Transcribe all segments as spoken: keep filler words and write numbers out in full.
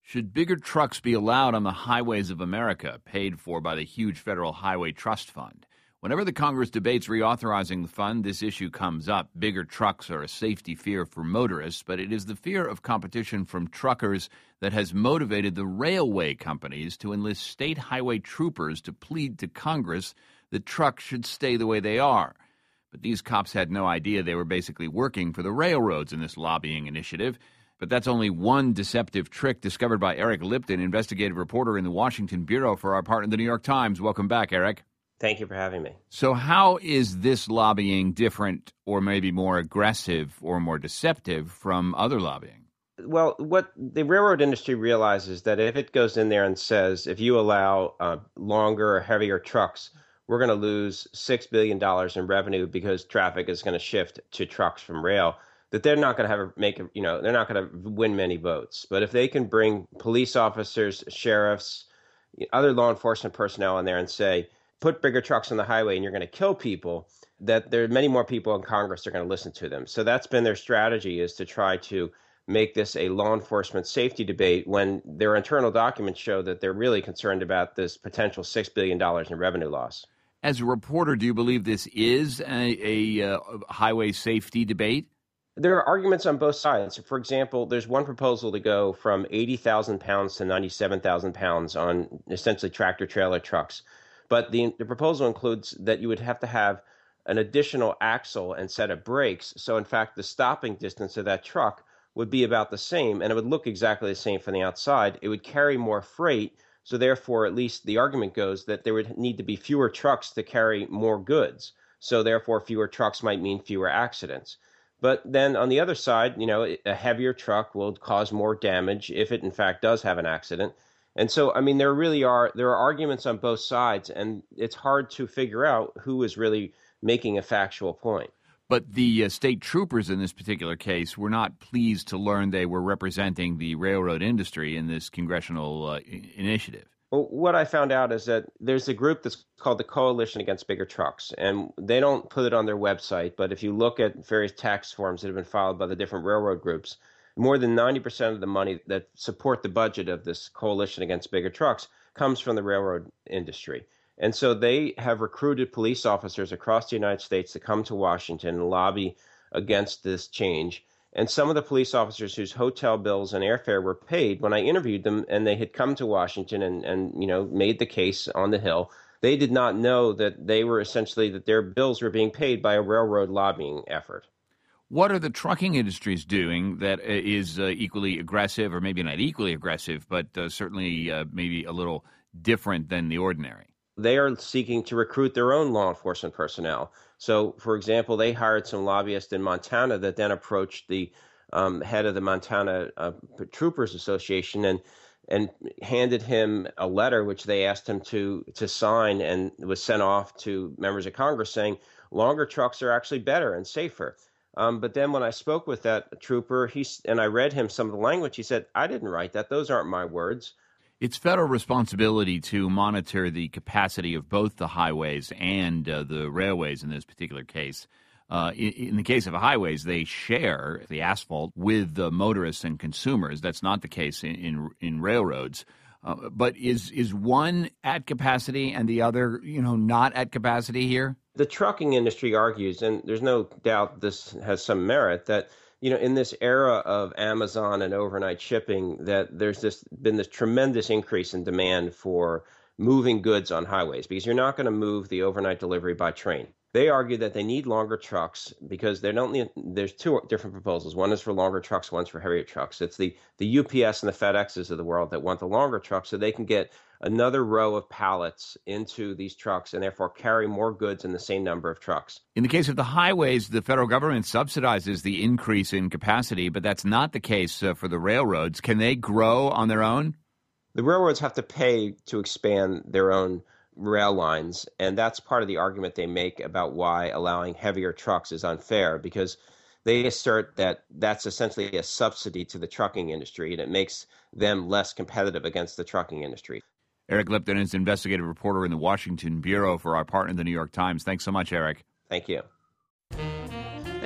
Should bigger trucks be allowed on the highways of America, paid for by the huge Federal Highway Trust Fund? Whenever the Congress debates reauthorizing the fund, this issue comes up. Bigger trucks are a safety fear for motorists, but it is the fear of competition from truckers that has motivated the railway companies to enlist state highway troopers to plead to Congress that trucks should stay the way they are. But these cops had no idea they were basically working for the railroads in this lobbying initiative. But that's only one deceptive trick discovered by Eric Lipton, investigative reporter in the Washington Bureau for our partner, the New York Times. Welcome back, Eric. Thank you for having me. So how is this lobbying different or maybe more aggressive or more deceptive from other lobbying? Well, what the railroad industry realizes that if it goes in there and says, if you allow uh, longer or heavier trucks, we're going to lose six billion dollars in revenue because traffic is going to shift to trucks from rail, that they're not going to have a, make a, you know, they're not going to win many votes. But if they can bring police officers, sheriffs, other law enforcement personnel in there and say, put bigger trucks on the highway and you're going to kill people, that there are many more people in Congress that are going to listen to them. So that's been their strategy, is to try to make this a law enforcement safety debate when their internal documents show that they're really concerned about this potential six billion dollars in revenue loss. As a reporter, do you believe this is a, a, a highway safety debate? There are arguments on both sides. For example, there's one proposal to go from eighty thousand pounds to ninety-seven thousand pounds on essentially tractor-trailer trucks. But the, the proposal includes that you would have to have an additional axle and set of brakes. So, in fact, the stopping distance of that truck would be about the same, and it would look exactly the same from the outside. It would carry more freight. So, therefore, at least the argument goes that there would need to be fewer trucks to carry more goods. So, therefore, fewer trucks might mean fewer accidents. But then on the other side, you know, a heavier truck will cause more damage if it, in fact, does have an accident. And so, I mean, there really are there are arguments on both sides, and it's hard to figure out who is really making a factual point. But the uh, state troopers in this particular case were not pleased to learn they were representing the railroad industry in this congressional uh, initiative. Well, what I found out is that there's a group that's called the Coalition Against Bigger Trucks, and they don't put it on their website. But if you look at various tax forms that have been filed by the different railroad groups, more than ninety percent of the money that support the budget of this Coalition Against Bigger Trucks comes from the railroad industry. And so they have recruited police officers across the United States to come to Washington and lobby against this change. And some of the police officers whose hotel bills and airfare were paid, when I interviewed them and they had come to Washington and, and you know, made the case on the Hill, they did not know that they were essentially, that their bills were being paid by a railroad lobbying effort. What are the trucking industries doing that is uh, equally aggressive, or maybe not equally aggressive, but uh, certainly uh, maybe a little different than the ordinary? They are seeking to recruit their own law enforcement personnel. So, for example, they hired some lobbyists in Montana that then approached the um, head of the Montana uh, Troopers Association and and handed him a letter which they asked him to to sign, and was sent off to members of Congress saying longer trucks are actually better and safer. Um, but then when I spoke with that trooper, he and I read him some of the language, he said, I didn't write that. Those aren't my words. It's federal responsibility to monitor the capacity of both the highways and uh, the railways in this particular case. Uh, in, in the case of highways, they share the asphalt with the motorists and consumers. That's not the case in, in, in railroads. Uh, but is is one at capacity and the other, you know, not at capacity here? The trucking industry argues, and there's no doubt this has some merit, that you know, in this era of Amazon and overnight shipping, that there's this been this tremendous increase in demand for moving goods on highways, because you're not going to move the overnight delivery by train. They argue that they need longer trucks because they don't need, there's two different proposals. One is for longer trucks, one's for heavier trucks. It's the, the U P S and the FedExes of the world that want the longer trucks so they can get another row of pallets into these trucks and therefore carry more goods in the same number of trucks. In the case of the highways, the federal government subsidizes the increase in capacity, but that's not the case uh, for the railroads. Can they grow on their own? The railroads have to pay to expand their own rail lines, and that's part of the argument they make about why allowing heavier trucks is unfair, because they assert that that's essentially a subsidy to the trucking industry, and it makes them less competitive against the trucking industry. Eric Lipton is investigative reporter in the Washington Bureau for our partner, the New York Times. Thanks so much, Eric. Thank you.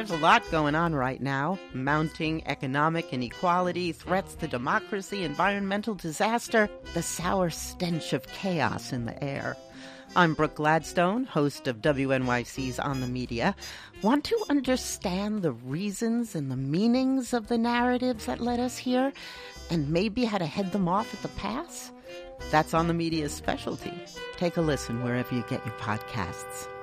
There's a lot going on right now. Mounting economic inequality, threats to democracy, environmental disaster, the sour stench of chaos in the air. I'm Brooke Gladstone, host of W N Y C's On the Media. Want to understand the reasons and the meanings of the narratives that led us here, and maybe how to head them off at the pass? That's On the Media's specialty. Take a listen wherever you get your podcasts.